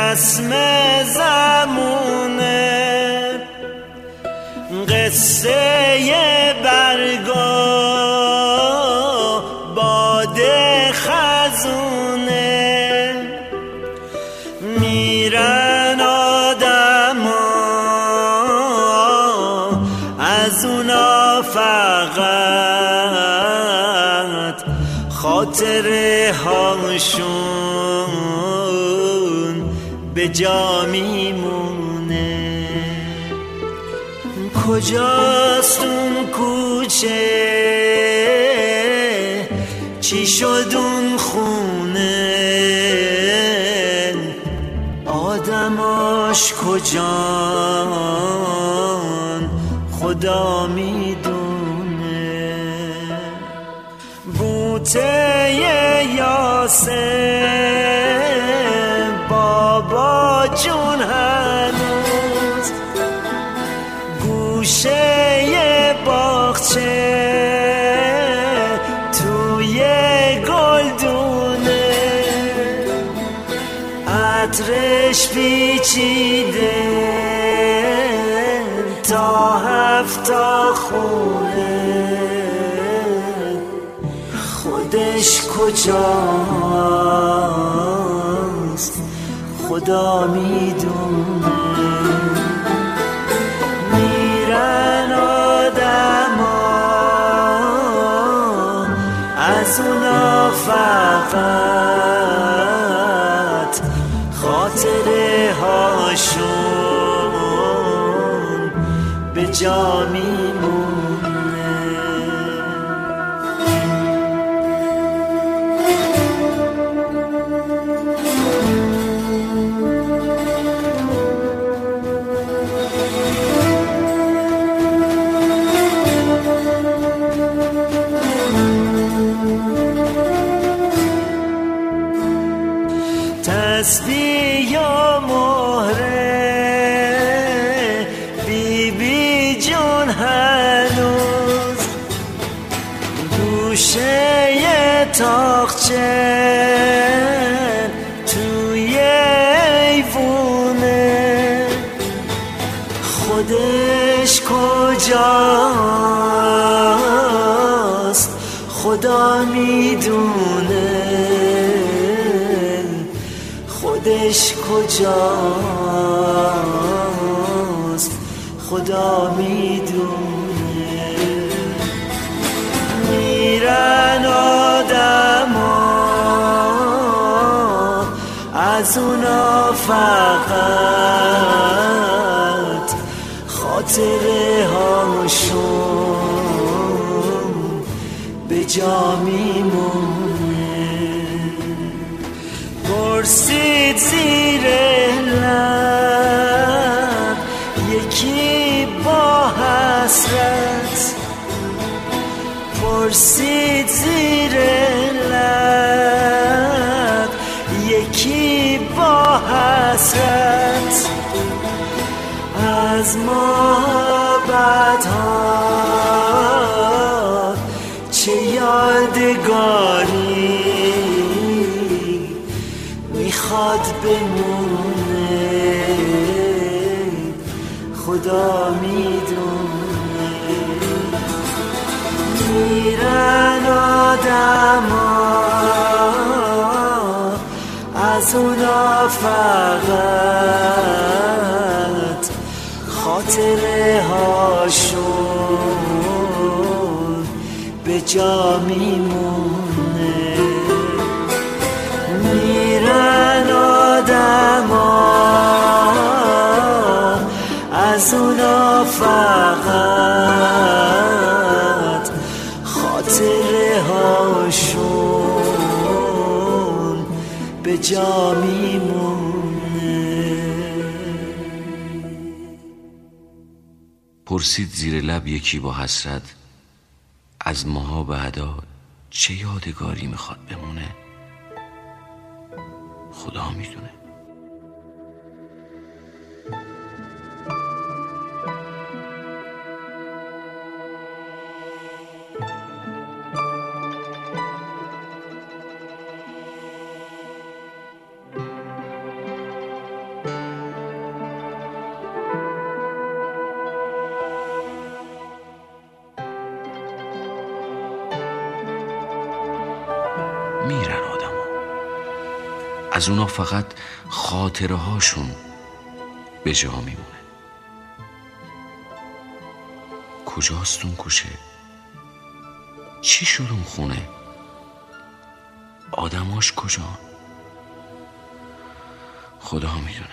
رسم زمونه قصه برگا باد خزونه میرن آدما از اونا فقط خاطره هاشون به جا میمونه کجاست اون کوچه چی شد اون خونه آدماش کجان خدا میدونه بوته یاسه بابا جون هنوز گوشه باغچه توی گلدونه عطرش پیچیده تا 7 خونه خودش کجاست خدا میدونه میرن آدما از اونا فقط خاطره هاشون به جا میمونه تسبیح و مهره بی بی جون هنوز گوشه تاقچه توی ایوونه خودش کجاست خدا میدونه خودش کجاست خدا میدونه میرن آدما از اونا فقط خاطره هاشون به جا میمونه پرسید زیر لب یکی با حسرت پرسید زیر لب یکی با حسرت از محبت‌ها چه یادگاری میخواد بمونه خدا میدونه میرن آدما از اونا فقط خاطره هاشون به جا میمونه میرن آدما از اونا فقط خاطره هاشون به جا میمونه پرسید زیر لب یکی با حسرت از ماها بعدا چه یادگاری میخواد بمونه خدا میدونه از اونا فقط خاطره هاشون به جا میمونه. کجاست اون کوچه؟ چی شد اون خونه؟ آدماش کجا؟ خدا میدونه.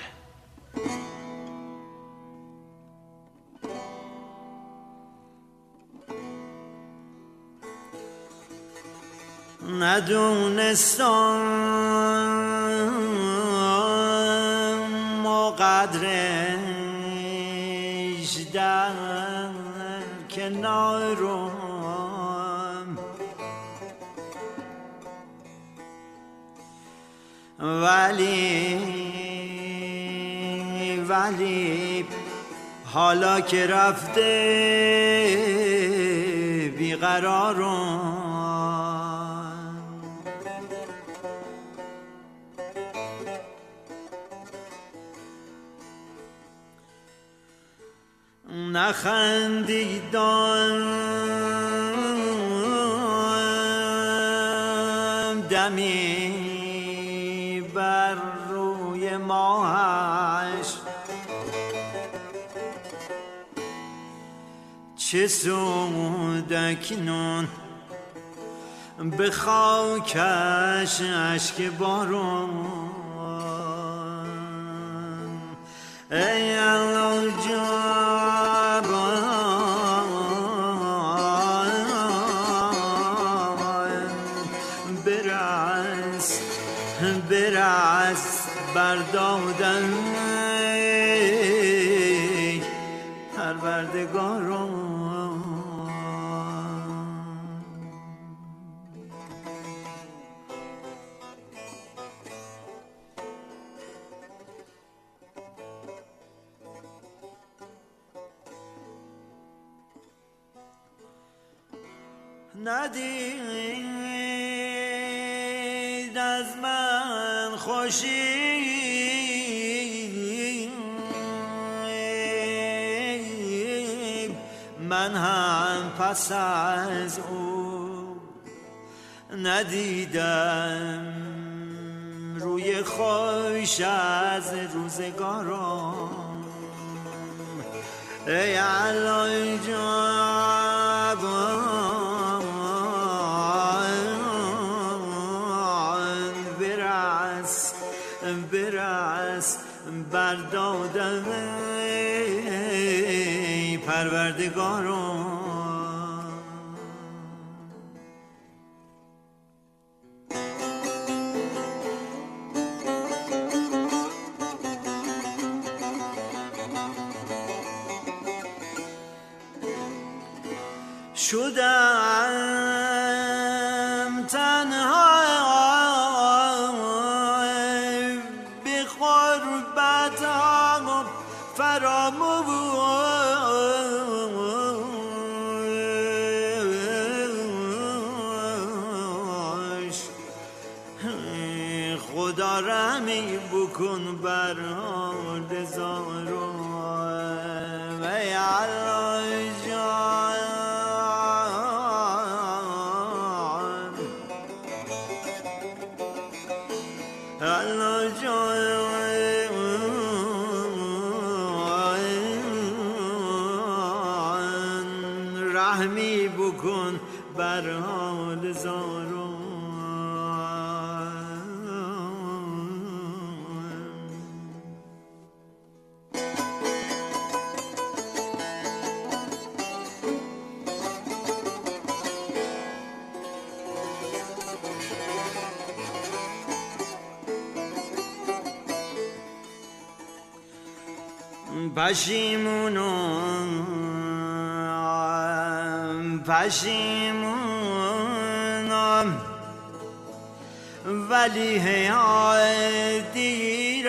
ندونستم و قدرش در کنارم، ولی حالا که رفته بیقرارم، نخندیدم دمی بر روی ماهش، چه سود اکنون به خاکش اشک بارون. ای الله جان برس بردادن پروردگارم. ندید از من خوشی من هم پس از او ندیدم روی خوش از روزگارم. ای الله جان برس بردادم پروردگارم. شدم تنها به غربت فراموش. خدا رحمی بکن بر حال زارم. ای الله جان الله جان رحمی بکن بر حال زارم. پشیمونم ولی دیر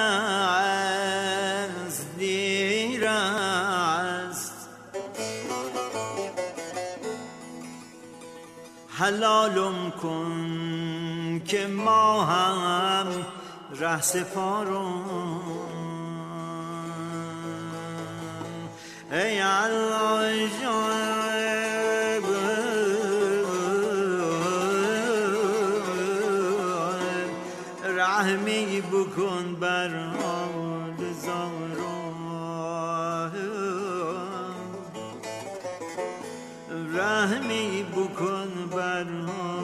است حلالم کن که ما هم ره سپارم. ای الله جان رحمی بکن بر حال زارم، رحمی بکن بر حال